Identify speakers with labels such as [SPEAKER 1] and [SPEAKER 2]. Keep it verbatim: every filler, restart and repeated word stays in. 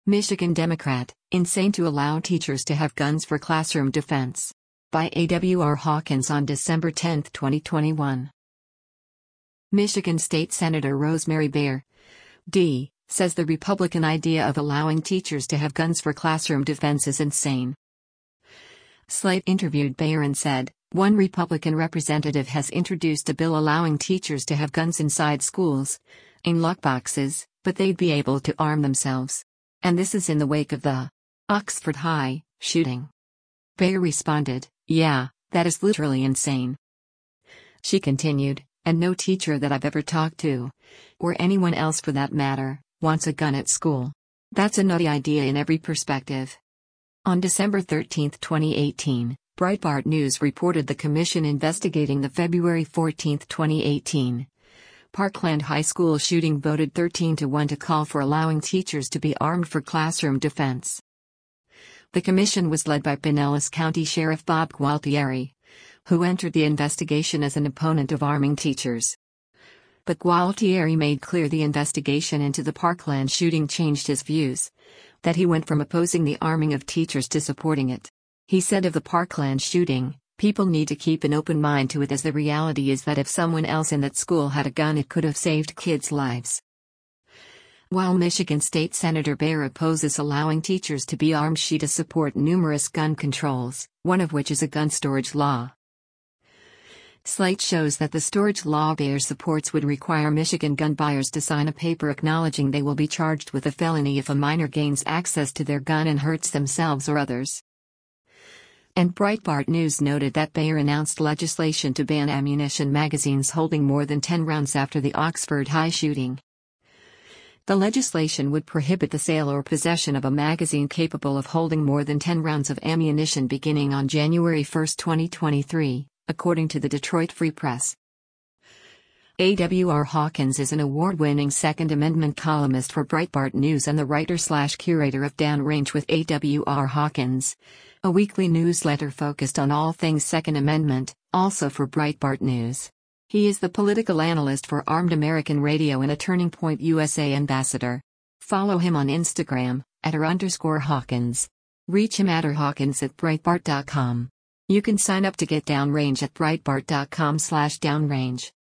[SPEAKER 1] Michigan Democrat, insane to allow teachers to have guns for classroom defense. By A W R Hawkins on December tenth, twenty twenty-one. Michigan State Senator Rosemary Bayer, D., says the Republican idea of allowing teachers to have guns for classroom defense is insane. Slate interviewed Bayer and said, one Republican representative has introduced a bill allowing teachers to have guns inside schools, in lockboxes, but they'd be able to arm themselves. And this is in the wake of the Oxford High shooting. Bayer responded, yeah, that is literally insane. She continued, and no teacher that I've ever talked to, or anyone else for that matter, wants a gun at school. That's a nutty idea in every perspective. On December thirteenth, twenty eighteen, Breitbart News reported the commission investigating the February fourteenth, twenty eighteen, Parkland High School shooting voted thirteen to one to call for allowing teachers to be armed for classroom defense. The commission was led by Pinellas County Sheriff Bob Gualtieri, who entered the investigation as an opponent of arming teachers. But Gualtieri made clear the investigation into the Parkland shooting changed his views, that he went from opposing the arming of teachers to supporting it. He said of the Parkland shooting, people need to keep an open mind to it, as the reality is that if someone else in that school had a gun, it could have saved kids' lives. While Michigan State Senator Bayer opposes allowing teachers to be armed, she does support numerous gun controls, one of which is a gun storage law. Slate shows that the storage law Bayer supports would require Michigan gun buyers to sign a paper acknowledging they will be charged with a felony if a minor gains access to their gun and hurts themselves or others. And Breitbart News noted that Bayer announced legislation to ban ammunition magazines holding more than ten rounds after the Oxford High shooting. The legislation would prohibit the sale or possession of a magazine capable of holding more than ten rounds of ammunition beginning on January first, twenty twenty-three, according to the Detroit Free Press. A W R Hawkins is an award-winning Second Amendment columnist for Breitbart News and the writer-slash-curator of Downrange with A W R Hawkins, a weekly newsletter focused on all things Second Amendment, also for Breitbart News. He is the political analyst for Armed American Radio and a Turning Point U S A ambassador. Follow him on Instagram, at r underscore Hawkins. Reach him at r Hawkins at Breitbart dot com. You can sign up to get Downrange at Breitbart dot com slash Downrange.